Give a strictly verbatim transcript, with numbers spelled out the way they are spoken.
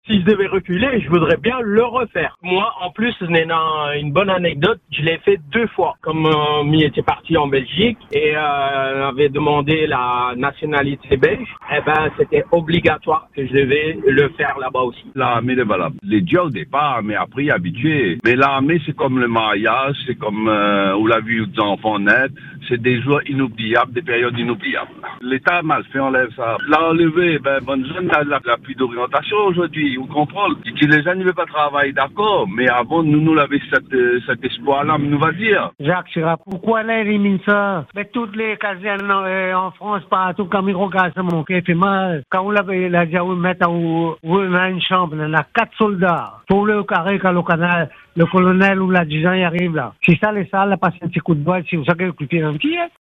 Si je devais reculer, je voudrais bien le refaire. Moi, en plus, une bonne anecdote, je l'ai fait deux fois. Comme euh, m'y était parti en Belgique et euh, avait demandé la nationalité belge, eh ben c'était obligatoire que je devais le faire là-bas aussi. L'armée est valable. Les dieux au départ, mais après habitué. Mais l'armée, c'est comme le mariage, c'est comme euh, où la vie des enfants naître. C'est des jours inoubliables, des périodes inoubliables. L'État a mal fait, enlève ça. L'a enlevé, ben, bonne jeune, n'a la, la plus d'orientation aujourd'hui, vous comprenez. Si les gens ne veulent pas travailler, d'accord, mais avant, nous, nous avons cet, cet espoir-là, nous va dire. Jacques Chirac, pourquoi elle élimine ça? Mais toutes les casernes euh, en France, partout, quand ils regardent ça, mon cœur fait mal. Quand on l'a dit, on met une chambre, on a quatre soldats. Pour le carré, quand le canal, le colonel ou l'adjudant y arrive là. C'est ça, les salles, passe un petit coup de bois, si vous savez que le pied dans le pied.